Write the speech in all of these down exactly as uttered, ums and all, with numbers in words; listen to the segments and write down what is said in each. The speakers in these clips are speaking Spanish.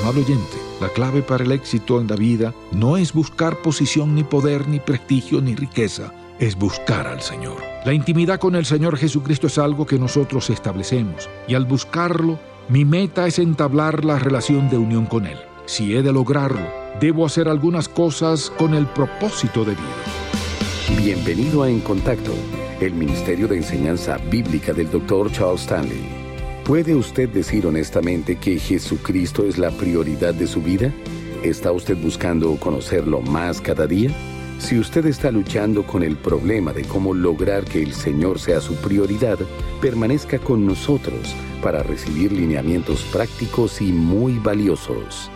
amable oyente, la clave para el éxito en la vida no es buscar posición, ni poder, ni prestigio, ni riqueza. Es buscar al Señor. La intimidad con el Señor Jesucristo es algo que nosotros establecemos, y al buscarlo, mi meta es entablar la relación de unión con Él. Si he de lograrlo, debo hacer algunas cosas con el propósito debido. Bienvenido a En Contacto, el Ministerio de Enseñanza Bíblica del doctor Charles Stanley. ¿Puede usted decir honestamente que Jesucristo es la prioridad de su vida? ¿Está usted buscando conocerlo más cada día? Si usted está luchando con el problema de cómo lograr que el Señor sea su prioridad, permanezca con nosotros para recibir lineamientos prácticos y muy valiosos.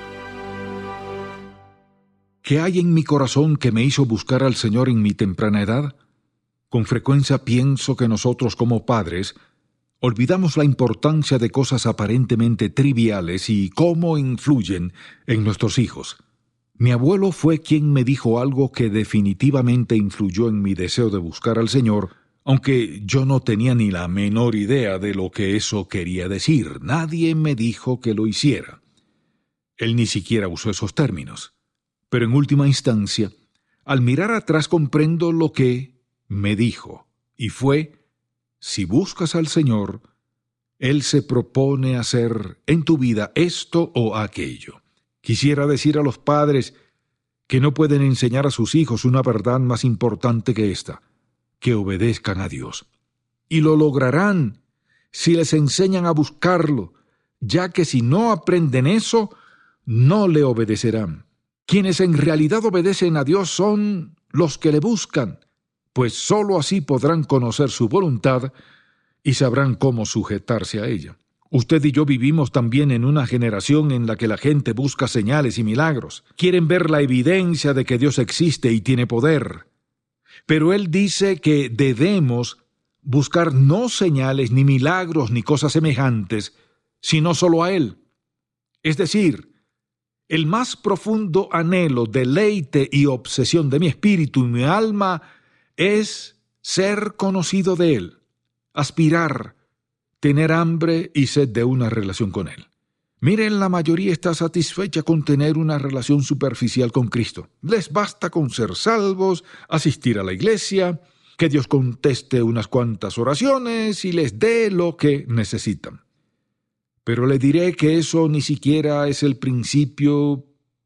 ¿Qué hay en mi corazón que me hizo buscar al Señor en mi temprana edad? Con frecuencia pienso que nosotros como padres olvidamos la importancia de cosas aparentemente triviales y cómo influyen en nuestros hijos. Mi abuelo fue quien me dijo algo que definitivamente influyó en mi deseo de buscar al Señor, aunque yo no tenía ni la menor idea de lo que eso quería decir. Nadie me dijo que lo hiciera. Él ni siquiera usó esos términos. Pero en última instancia, al mirar atrás comprendo lo que me dijo, y fue: si buscas al Señor, Él se propone hacer en tu vida esto o aquello. Quisiera decir a los padres que no pueden enseñar a sus hijos una verdad más importante que esta: que obedezcan a Dios. Y lo lograrán si les enseñan a buscarlo, ya que si no aprenden eso, no le obedecerán. Quienes en realidad obedecen a Dios son los que le buscan, pues sólo así podrán conocer su voluntad y sabrán cómo sujetarse a ella. Usted y yo vivimos también en una generación en la que la gente busca señales y milagros. Quieren ver la evidencia de que Dios existe y tiene poder. Pero Él dice que debemos buscar no señales, ni milagros, ni cosas semejantes, sino solo a Él. Es decir, el más profundo anhelo, deleite y obsesión de mi espíritu y mi alma es ser conocido de Él, aspirar, tener hambre y sed de una relación con Él. Miren, la mayoría está satisfecha con tener una relación superficial con Cristo. Les basta con ser salvos, asistir a la iglesia, que Dios conteste unas cuantas oraciones y les dé lo que necesitan. Pero le diré que eso ni siquiera es el principio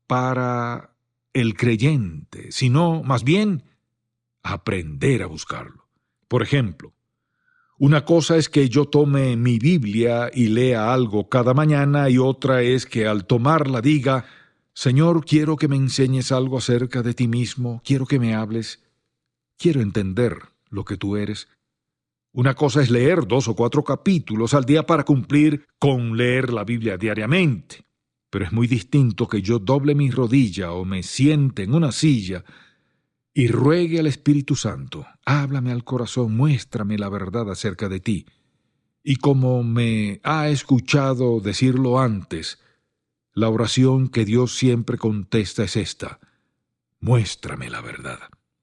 para el creyente, sino más bien aprender a buscarlo. Por ejemplo, una cosa es que yo tome mi Biblia y lea algo cada mañana, y otra es que al tomarla diga: Señor, quiero que me enseñes algo acerca de ti mismo, quiero que me hables, quiero entender lo que tú eres. Una cosa es leer dos o cuatro capítulos al día para cumplir con leer la Biblia diariamente, pero es muy distinto que yo doble mi rodilla o me siente en una silla y ruegue al Espíritu Santo: háblame al corazón, muéstrame la verdad acerca de ti. Y como me ha escuchado decirlo antes, la oración que Dios siempre contesta es esta: muéstrame la verdad.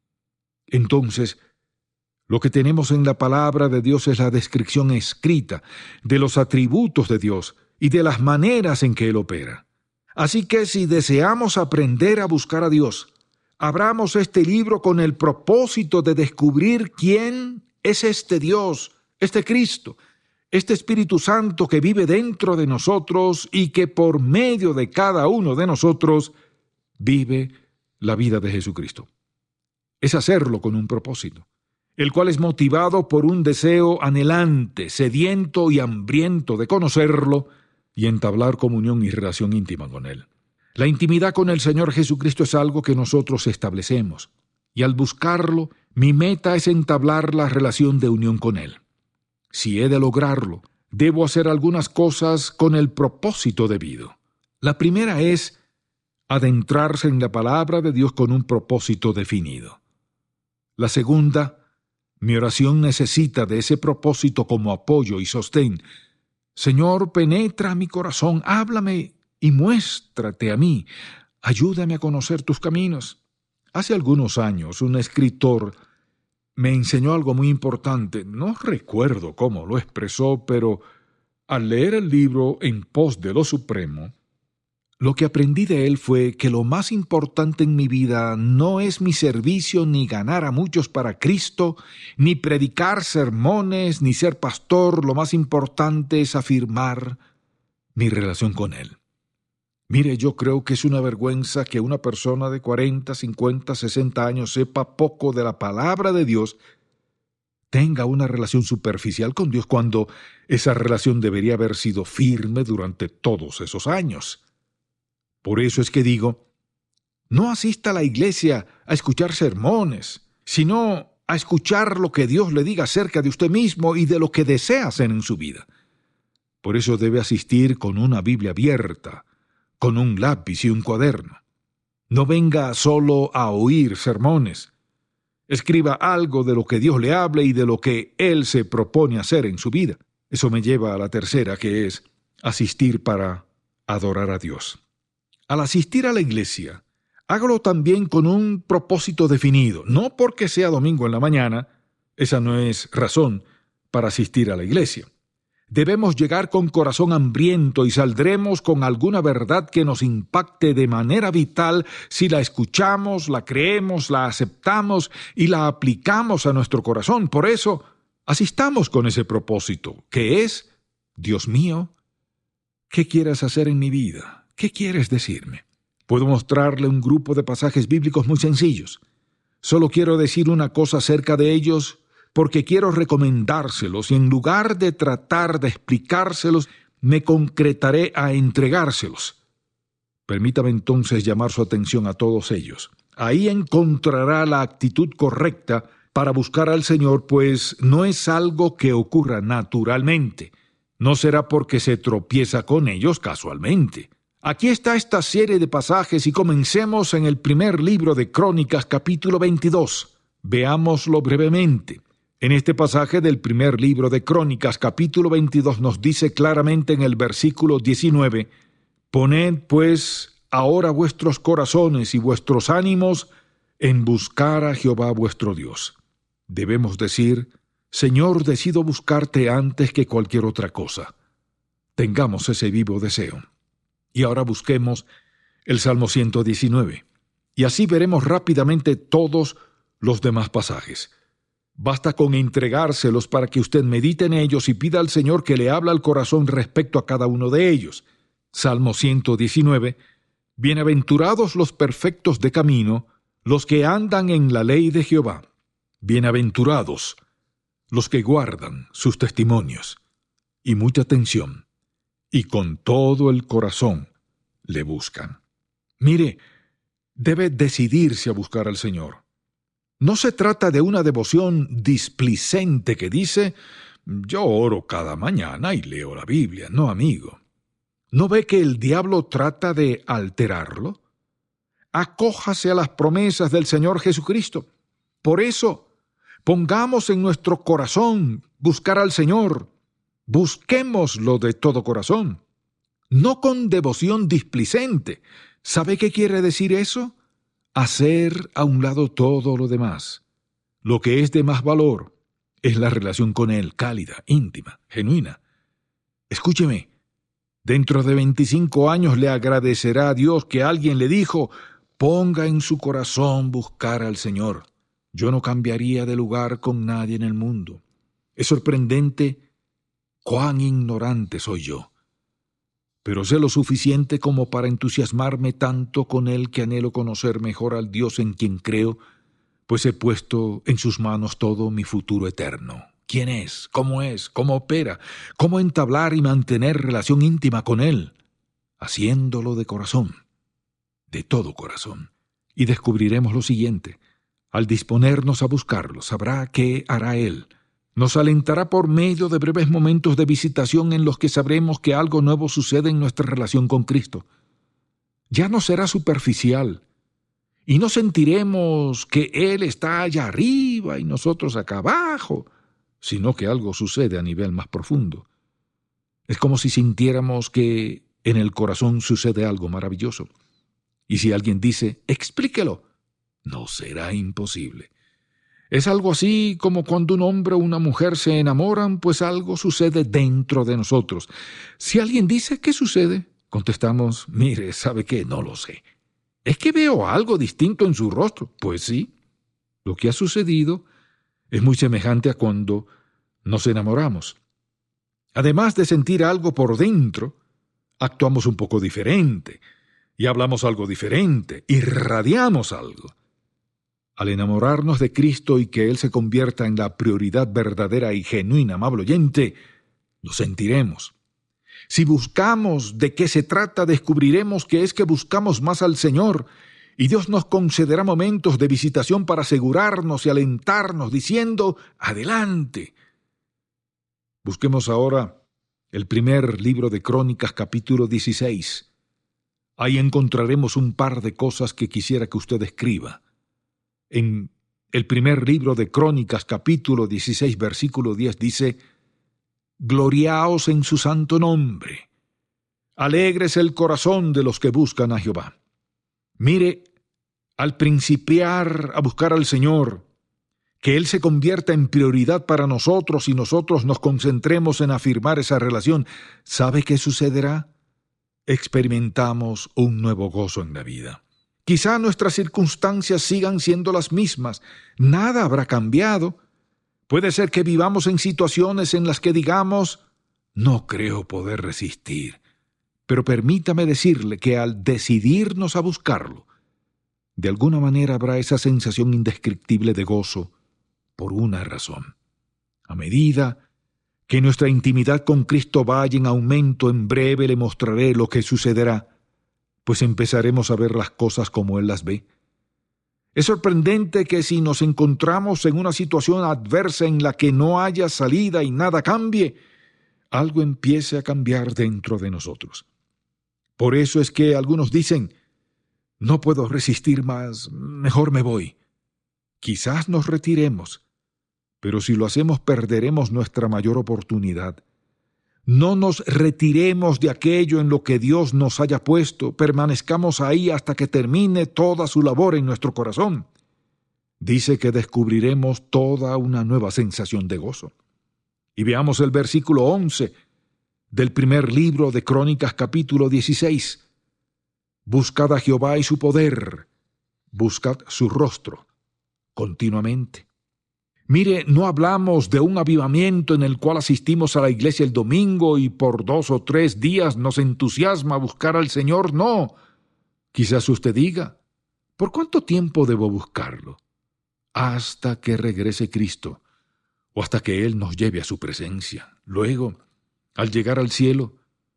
Entonces, lo que tenemos en la palabra de Dios es la descripción escrita de los atributos de Dios y de las maneras en que Él opera. Así que si deseamos aprender a buscar a Dios, abramos este libro con el propósito de descubrir quién es este Dios, este Cristo, este Espíritu Santo que vive dentro de nosotros y que por medio de cada uno de nosotros vive la vida de Jesucristo. Es hacerlo con un propósito, el cual es motivado por un deseo anhelante, sediento y hambriento de conocerlo y entablar comunión y relación íntima con Él. La intimidad con el Señor Jesucristo es algo que nosotros establecemos, y al buscarlo, mi meta es entablar la relación de unión con Él. Si he de lograrlo, debo hacer algunas cosas con el propósito debido. La primera es adentrarse en la palabra de Dios con un propósito definido. La segunda, mi oración necesita de ese propósito como apoyo y sostén. Señor, penetra mi corazón, háblame y muéstrate a mí. Ayúdame a conocer tus caminos. Hace algunos años, un escritor me enseñó algo muy importante. No recuerdo cómo lo expresó, pero al leer el libro En pos de lo supremo, Lo que aprendí de él fue que lo más importante en mi vida no es mi servicio, ni ganar a muchos para Cristo, ni predicar sermones, ni ser pastor. Lo más importante es afirmar mi relación con él. Mire, yo creo que es una vergüenza que una persona de cuarenta, cincuenta, sesenta años sepa poco de la palabra de Dios, tenga una relación superficial con Dios, cuando esa relación debería haber sido firme durante todos esos años. Por eso es que digo, no asista a la iglesia a escuchar sermones, sino a escuchar lo que Dios le diga acerca de usted mismo y de lo que desea hacer en su vida. Por eso debe asistir con una Biblia abierta, con un lápiz y un cuaderno. No venga solo a oír sermones. Escriba algo de lo que Dios le hable y de lo que Él se propone hacer en su vida. Eso me lleva a la tercera, que es asistir para adorar a Dios. Al asistir a la iglesia, hágalo también con un propósito definido, no porque sea domingo en la mañana. Esa no es razón para asistir a la iglesia. Debemos llegar con corazón hambriento y saldremos con alguna verdad que nos impacte de manera vital si la escuchamos, la creemos, la aceptamos y la aplicamos a nuestro corazón. Por eso, asistamos con ese propósito, que es, Dios mío, ¿qué quieres hacer en mi vida? ¿Qué quieres decirme? Puedo mostrarle un grupo de pasajes bíblicos muy sencillos. Solo quiero decir una cosa acerca de ellos porque quiero recomendárselos y en lugar de tratar de explicárselos, me concretaré a entregárselos. Permítame entonces llamar su atención a todos ellos. Ahí encontrará la actitud correcta para buscar al Señor, pues no es algo que ocurra naturalmente. No será porque se tropieza con ellos casualmente. Aquí está esta serie de pasajes y comencemos en el primer libro de Crónicas, capítulo veintidós. Veámoslo brevemente. En este pasaje del primer libro de Crónicas, capítulo veintidós, nos dice claramente en el versículo diecinueve, «Poned, pues, ahora vuestros corazones y vuestros ánimos en buscar a Jehová vuestro Dios». Debemos decir, «Señor, decido buscarte antes que cualquier otra cosa». Tengamos ese vivo deseo. Y ahora busquemos el Salmo ciento diecinueve. Y así veremos rápidamente todos los demás pasajes. Basta con entregárselos para que usted medite en ellos y pida al Señor que le hable al corazón respecto a cada uno de ellos. Salmo ciento diecinueve. Bienaventurados los perfectos de camino, los que andan en la ley de Jehová. Bienaventurados los que guardan sus testimonios. Y mucha atención. Y con todo el corazón le buscan. Mire, debe decidirse a buscar al Señor. No se trata de una devoción displicente que dice, yo oro cada mañana y leo la Biblia. No, amigo. ¿No ve que el diablo trata de alterarlo? Acójase a las promesas del Señor Jesucristo. Por eso, pongamos en nuestro corazón buscar al Señor. Busquémoslo de todo corazón, no con devoción displicente. ¿Sabe qué quiere decir eso? Hacer a un lado todo lo demás. Lo que es de más valor es la relación con Él, cálida, íntima, genuina. Escúcheme, dentro de veinticinco años le agradecerá a Dios que alguien le dijo, ponga en su corazón buscar al Señor. Yo no cambiaría de lugar con nadie en el mundo. Es sorprendente cuán ignorante soy yo. Pero sé lo suficiente como para entusiasmarme tanto con Él que anhelo conocer mejor al Dios en quien creo, pues he puesto en sus manos todo mi futuro eterno. ¿Quién es? ¿Cómo es? ¿Cómo opera? ¿Cómo entablar y mantener relación íntima con Él? Haciéndolo de corazón, de todo corazón. Y descubriremos lo siguiente. Al disponernos a buscarlo, sabrá qué hará Él. Nos alentará por medio de breves momentos de visitación en los que sabremos que algo nuevo sucede en nuestra relación con Cristo. Ya no será superficial, y no sentiremos que Él está allá arriba y nosotros acá abajo, sino que algo sucede a nivel más profundo. Es como si sintiéramos que en el corazón sucede algo maravilloso. Y si alguien dice, explíquelo, no será imposible. Es algo así como cuando un hombre o una mujer se enamoran, pues algo sucede dentro de nosotros. Si alguien dice, ¿qué sucede? Contestamos, mire, ¿sabe qué? No lo sé. ¿Es que veo algo distinto en su rostro? Pues sí. Lo que ha sucedido es muy semejante a cuando nos enamoramos. Además de sentir algo por dentro, actuamos un poco diferente y hablamos algo diferente, irradiamos algo. Al enamorarnos de Cristo y que Él se convierta en la prioridad verdadera y genuina, amable oyente, lo sentiremos. Si buscamos de qué se trata, descubriremos que es que buscamos más al Señor, y Dios nos concederá momentos de visitación para asegurarnos y alentarnos, diciendo, adelante. Busquemos ahora el primer libro de Crónicas, capítulo dieciséis. Ahí encontraremos un par de cosas que quisiera que usted escriba. En el primer libro de Crónicas, capítulo dieciséis, versículo diez, dice, «Gloriaos en su santo nombre. Alegres el corazón de los que buscan a Jehová». Mire, al principiar a buscar al Señor, que Él se convierta en prioridad para nosotros y nosotros nos concentremos en afirmar esa relación, ¿sabe qué sucederá? Experimentamos un nuevo gozo en la vida. Quizá nuestras circunstancias sigan siendo las mismas, nada habrá cambiado. Puede ser que vivamos en situaciones en las que digamos, no creo poder resistir, pero permítame decirle que al decidirnos a buscarlo, de alguna manera habrá esa sensación indescriptible de gozo por una razón. A medida que nuestra intimidad con Cristo vaya en aumento, en breve le mostraré lo que sucederá, pues empezaremos a ver las cosas como Él las ve. Es sorprendente que si nos encontramos en una situación adversa en la que no haya salida y nada cambie, algo empiece a cambiar dentro de nosotros. Por eso es que algunos dicen, no puedo resistir más, mejor me voy. Quizás nos retiremos, pero si lo hacemos perderemos nuestra mayor oportunidad. No nos retiremos de aquello en lo que Dios nos haya puesto, permanezcamos ahí hasta que termine toda su labor en nuestro corazón. Dice que descubriremos toda una nueva sensación de gozo. Y veamos el versículo once del primer libro de Crónicas, capítulo dieciséis. Buscad a Jehová y su poder, buscad su rostro continuamente. Mire, no hablamos de un avivamiento en el cual asistimos a la iglesia el domingo y por dos o tres días nos entusiasma buscar al Señor, no. Quizás usted diga, ¿por cuánto tiempo debo buscarlo? Hasta que regrese Cristo, o hasta que Él nos lleve a su presencia. Luego, al llegar al cielo,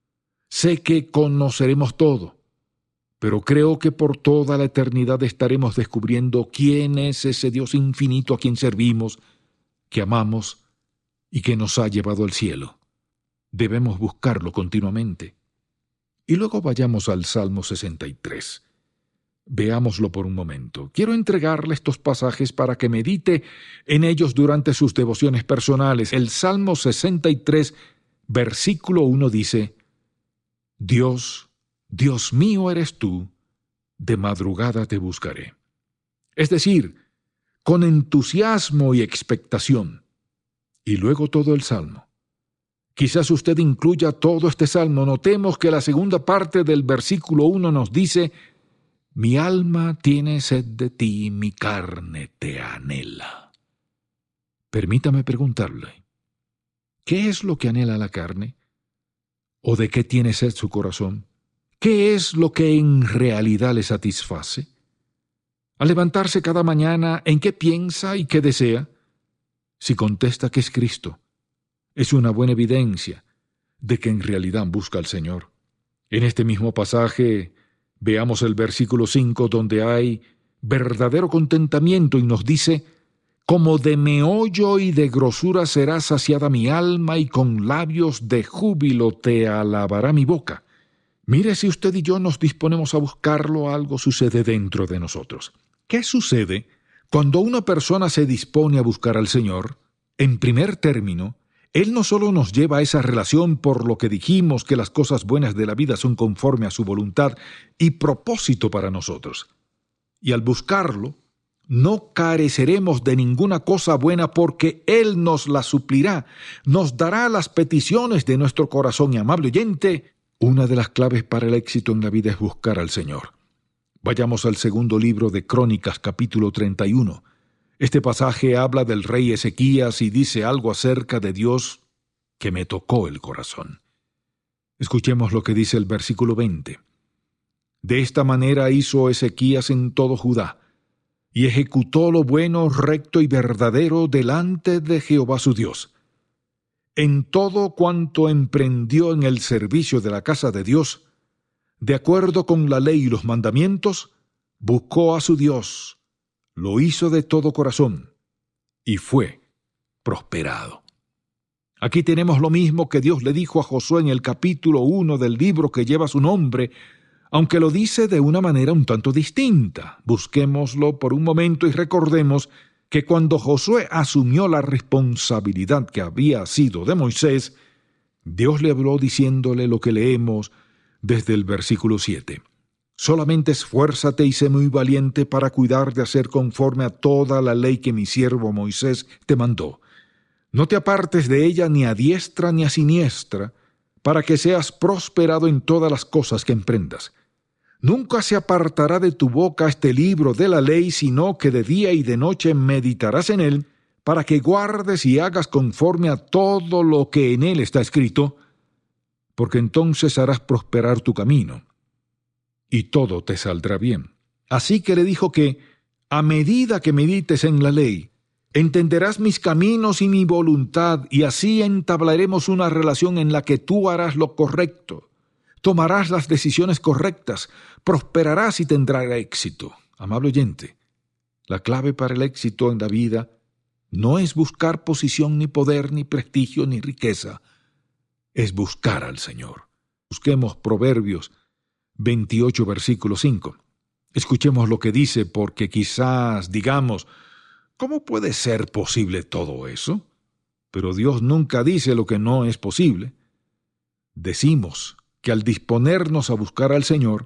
sé que conoceremos todo, pero creo que por toda la eternidad estaremos descubriendo quién es ese Dios infinito a quien servimos, que amamos y que nos ha llevado al cielo. Debemos buscarlo continuamente. Y luego vayamos al Salmo sesenta y tres. Veámoslo por un momento. Quiero entregarle estos pasajes para que medite en ellos durante sus devociones personales. El Salmo sesenta y tres, versículo uno dice, Dios, Dios mío eres tú, de madrugada te buscaré. Es decir, con entusiasmo y expectación. Y luego todo el Salmo. Quizás usted incluya todo este Salmo. Notemos que la segunda parte del versículo uno nos dice, mi alma tiene sed de ti, mi carne te anhela. Permítame preguntarle, ¿qué es lo que anhela la carne? ¿O de qué tiene sed su corazón? ¿Qué es lo que en realidad le satisface? Al levantarse cada mañana, ¿en qué piensa y qué desea? Si contesta que es Cristo, es una buena evidencia de que en realidad busca al Señor. En este mismo pasaje, veamos el versículo cinco, donde hay verdadero contentamiento y nos dice, como de meollo y de grosura será saciada mi alma y con labios de júbilo te alabará mi boca. Mire, si usted y yo nos disponemos a buscarlo, algo sucede dentro de nosotros. ¿Qué sucede cuando una persona se dispone a buscar al Señor? En primer término, Él no solo nos lleva a esa relación por lo que dijimos que las cosas buenas de la vida son conforme a su voluntad y propósito para nosotros. Y al buscarlo, no careceremos de ninguna cosa buena porque Él nos la suplirá, nos dará las peticiones de nuestro corazón. Y amable oyente, Una de las claves para el éxito en la vida es buscar al Señor. Vayamos al segundo libro de Crónicas, capítulo treinta y uno. Este pasaje habla del rey Ezequías y dice algo acerca de Dios que me tocó el corazón. Escuchemos lo que dice el versículo veinte. De esta manera hizo Ezequías en todo Judá, y ejecutó lo bueno, recto y verdadero delante de Jehová su Dios. En todo cuanto emprendió en el servicio de la casa de Dios, de acuerdo con la ley y los mandamientos, buscó a su Dios, lo hizo de todo corazón, y fue prosperado. Aquí tenemos lo mismo que Dios le dijo a Josué en el capítulo uno del libro que lleva su nombre, aunque lo dice de una manera un tanto distinta. Busquémoslo por un momento y recordemos que cuando Josué asumió la responsabilidad que había sido de Moisés, Dios le habló diciéndole lo que leemos desde el versículo siete. Solamente esfuérzate y sé muy valiente para cuidar de hacer conforme a toda la ley que mi siervo Moisés te mandó. No te apartes de ella ni a diestra ni a siniestra, para que seas prosperado en todas las cosas que emprendas. Nunca se apartará de tu boca este libro de la ley, sino que de día y de noche meditarás en él, para que guardes y hagas conforme a todo lo que en él está escrito, porque entonces harás prosperar tu camino, y todo te saldrá bien. Así que le dijo que, a medida que medites en la ley, entenderás mis caminos y mi voluntad, y así entablaremos una relación en la que tú harás lo correcto, tomarás las decisiones correctas, prosperarás y tendrás éxito. Amable oyente, la clave para el éxito en la vida no es buscar posición, ni poder, ni prestigio, ni riqueza. Es buscar al Señor. Busquemos Proverbios veintiocho, versículo cinco. Escuchemos lo que dice, porque quizás digamos, ¿cómo puede ser posible todo eso? Pero Dios nunca dice lo que no es posible. Decimos que al disponernos a buscar al Señor,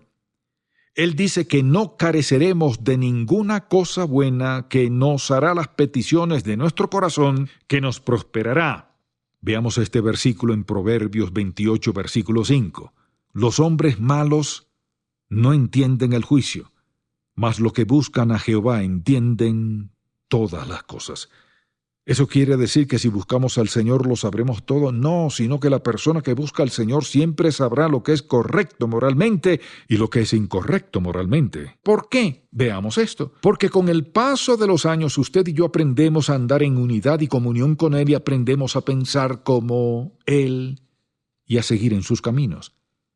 Él dice que no careceremos de ninguna cosa buena, que nos hará las peticiones de nuestro corazón, que nos prosperará. Veamos este versículo en Proverbios veintiocho, versículo cinco. Los hombres malos no entienden el juicio, mas los que buscan a Jehová entienden todas las cosas. ¿Eso quiere decir que si buscamos al Señor lo sabremos todo? No, sino que la persona que busca al Señor siempre sabrá lo que es correcto moralmente y lo que es incorrecto moralmente. ¿Por qué? Veamos esto. Porque con el paso de los años usted y yo aprendemos a andar en unidad y comunión con Él y aprendemos a pensar como Él y a seguir en sus caminos.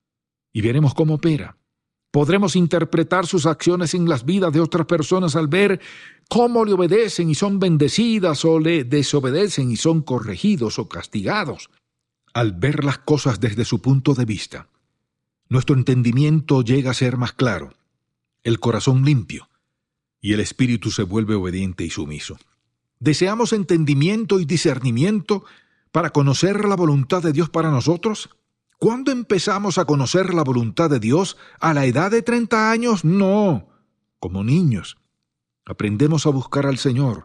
Y veremos cómo opera. Podremos interpretar sus acciones en las vidas de otras personas al ver cómo le obedecen y son bendecidas o le desobedecen y son corregidos o castigados. Al ver las cosas desde su punto de vista, nuestro entendimiento llega a ser más claro, el corazón limpio, y el espíritu se vuelve obediente y sumiso. ¿Deseamos entendimiento y discernimiento para conocer la voluntad de Dios para nosotros? ¿Cuándo empezamos a conocer la voluntad de Dios? ¿A la edad de treinta años? No, como niños. Aprendemos a buscar al Señor,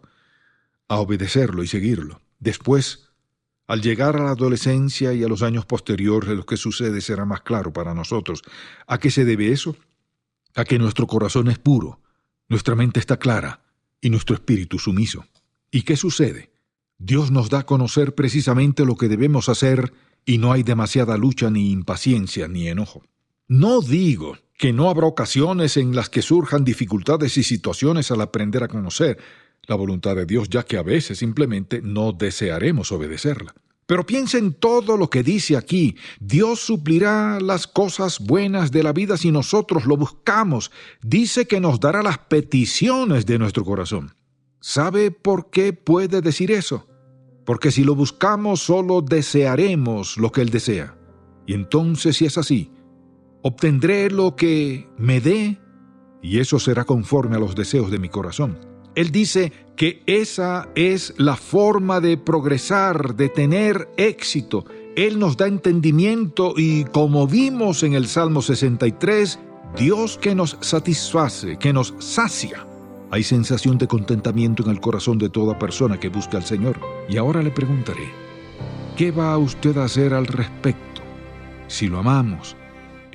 a obedecerlo y seguirlo. Después, al llegar a la adolescencia y a los años posteriores, lo que sucede será más claro para nosotros. ¿A qué se debe eso? A que nuestro corazón es puro, nuestra mente está clara y nuestro espíritu sumiso. ¿Y qué sucede? Dios nos da a conocer precisamente lo que debemos hacer y no hay demasiada lucha, ni impaciencia, ni enojo. No digo que no habrá ocasiones en las que surjan dificultades y situaciones al aprender a conocer la voluntad de Dios, ya que a veces simplemente no desearemos obedecerla. Pero piensa en todo lo que dice aquí. Dios suplirá las cosas buenas de la vida si nosotros lo buscamos. Dice que nos dará las peticiones de nuestro corazón. ¿Sabe por qué puede decir eso? Porque si lo buscamos, solo desearemos lo que Él desea. Y entonces, si es así, obtendré lo que me dé, y eso será conforme a los deseos de mi corazón. Él dice que esa es la forma de progresar, de tener éxito. Él nos da entendimiento y, como vimos en el Salmo sesenta y tres, Dios que nos satisface, que nos sacia. Hay sensación de contentamiento en el corazón de toda persona que busca al Señor. Y ahora le preguntaré, ¿qué va usted a hacer al respecto? Si lo amamos,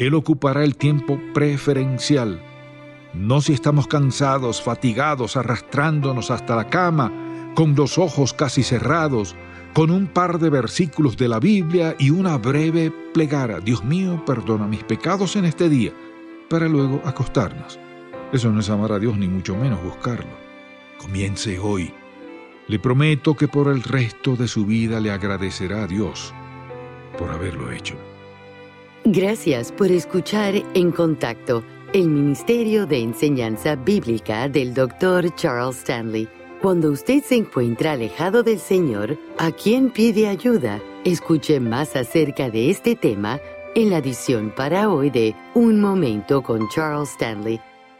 Él ocupará el tiempo preferencial. No si estamos cansados, fatigados, arrastrándonos hasta la cama, con los ojos casi cerrados, con un par de versículos de la Biblia y una breve plegaria. Dios mío, perdona mis pecados en este día, para luego acostarnos. Eso no es amar a Dios, ni mucho menos buscarlo. Comience hoy. Le prometo que por el resto de su vida le agradecerá a Dios por haberlo hecho. Gracias por escuchar En Contacto, el Ministerio de Enseñanza Bíblica del doctor Charles Stanley. Cuando usted se encuentra alejado del Señor, ¿a quién pide ayuda? Escuche más acerca de este tema en la edición para hoy de Un Momento con Charles Stanley.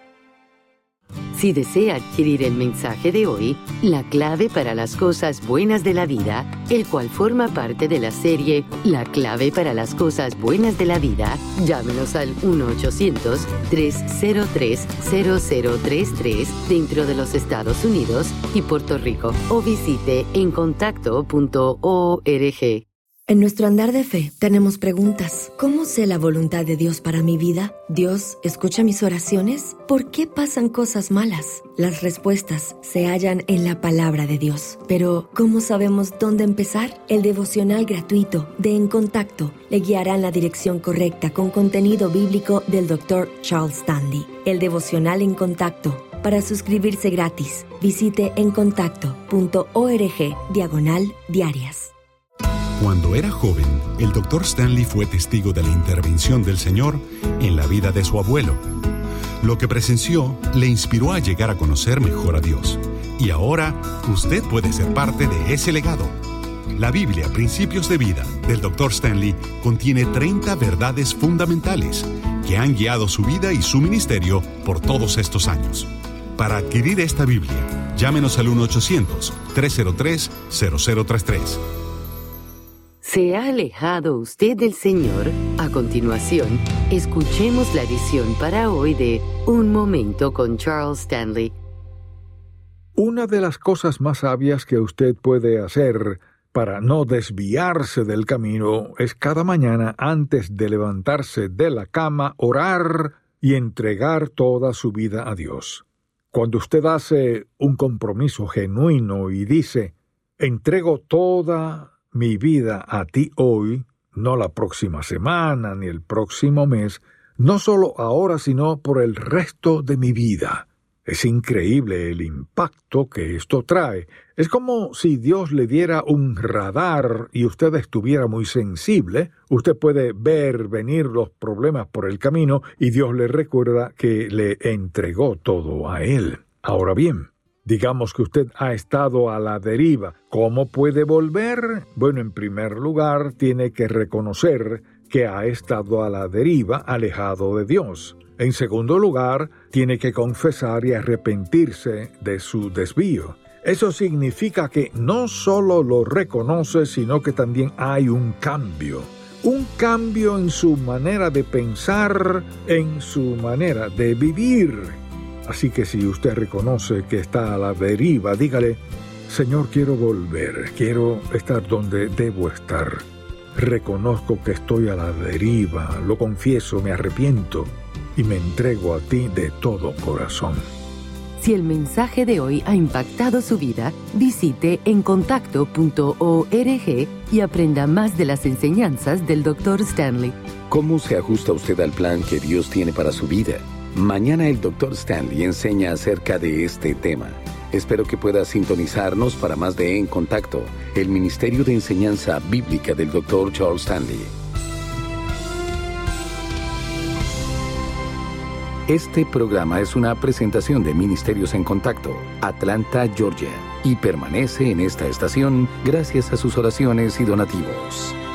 Si desea adquirir el mensaje de hoy, La clave para las cosas buenas de la vida, el cual forma parte de la serie La clave para las cosas buenas de la vida, llámenos al uno ochocientos, tres cero tres, cero cero tres tres dentro de los Estados Unidos y Puerto Rico o visite en contacto punto org. En nuestro andar de fe tenemos preguntas. ¿Cómo sé la voluntad de Dios para mi vida? ¿Dios escucha mis oraciones? ¿Por qué pasan cosas malas? Las respuestas se hallan en la palabra de Dios. Pero, ¿cómo sabemos dónde empezar? El devocional gratuito de En Contacto le guiará en la dirección correcta con contenido bíblico del doctor Charles Stanley. El devocional En Contacto. Para suscribirse gratis, visite en contacto punto org diagonal diarias. Cuando era joven, el doctor Stanley fue testigo de la intervención del Señor en la vida de su abuelo. Lo que presenció le inspiró a llegar a conocer mejor a Dios. Y ahora, usted puede ser parte de ese legado. La Biblia, Principios de Vida, del doctor Stanley, contiene treinta verdades fundamentales que han guiado su vida y su ministerio por todos estos años. Para adquirir esta Biblia, llámenos al uno ochocientos, tres cero tres, cero cero tres tres. ¿Se ha alejado usted del Señor? A continuación, escuchemos la edición para hoy de Un Momento con Charles Stanley. Una de las cosas más sabias que usted puede hacer para no desviarse del camino es cada mañana antes de levantarse de la cama, orar y entregar toda su vida a Dios. Cuando usted hace un compromiso genuino y dice, entrego toda mi vida a ti hoy, no la próxima semana ni el próximo mes, no solo ahora, sino por el resto de mi vida. Es increíble el impacto que esto trae. Es como si Dios le diera un radar y usted estuviera muy sensible. Usted puede ver venir los problemas por el camino y Dios le recuerda que le entregó todo a Él. Ahora bien, digamos que usted ha estado a la deriva. ¿Cómo puede volver? Bueno, en primer lugar, tiene que reconocer que ha estado a la deriva, alejado de Dios. En segundo lugar, tiene que confesar y arrepentirse de su desvío. Eso significa que no solo lo reconoce, sino que también hay un cambio. Un cambio en su manera de pensar, en su manera de vivir. Así que si usted reconoce que está a la deriva, dígale, Señor, quiero volver, quiero estar donde debo estar. Reconozco que estoy a la deriva, lo confieso, me arrepiento y me entrego a ti de todo corazón. Si el mensaje de hoy ha impactado su vida, visite en contacto punto org y aprenda más de las enseñanzas del doctor Stanley. ¿Cómo se ajusta usted al plan que Dios tiene para su vida? Mañana el doctor Stanley enseña acerca de este tema. Espero que pueda sintonizarnos para más de En Contacto, el Ministerio de Enseñanza Bíblica del doctor Charles Stanley. Este programa es una presentación de Ministerios en Contacto, Atlanta, Georgia, y permanece en esta estación gracias a sus oraciones y donativos.